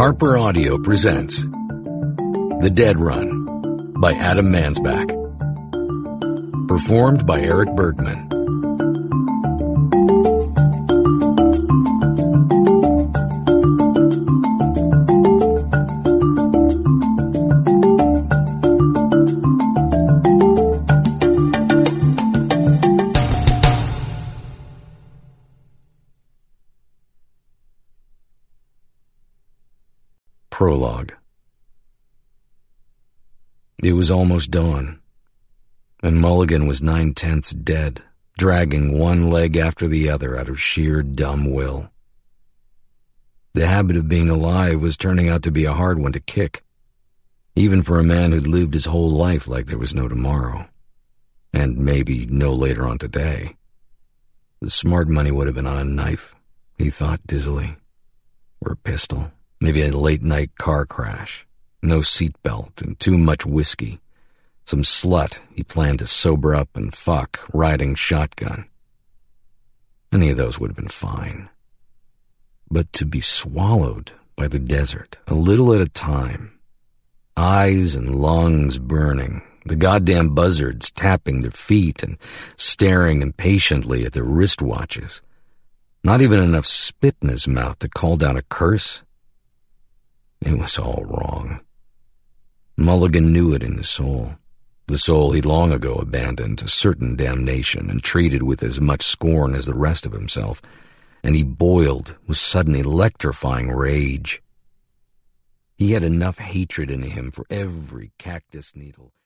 Harper Audio presents The Dead Run by Adam Mansbach. Performed by Eric Bergman. Prologue. It was almost dawn, and Mulligan was 9/10 dead, dragging one leg after the other out of sheer dumb will. The habit of being alive was turning out to be a hard one to kick, even for a man who'd lived his whole life like there was no tomorrow, and maybe no later on today. The smart money would have been on a knife, he thought dizzily, or a pistol. Maybe a late-night car crash, no seatbelt, and too much whiskey. Some slut he planned to sober up and fuck, riding shotgun. Any of those would have been fine. But to be swallowed by the desert, a little at a time, eyes and lungs burning, the goddamn buzzards tapping their feet and staring impatiently at their wristwatches, not even enough spit in his mouth to call down a curse. It was all wrong. Mulligan knew it in his soul, the soul he'd long ago abandoned to certain damnation and treated with as much scorn as the rest of himself, and he boiled with sudden electrifying rage. He had enough hatred in him for every cactus needle.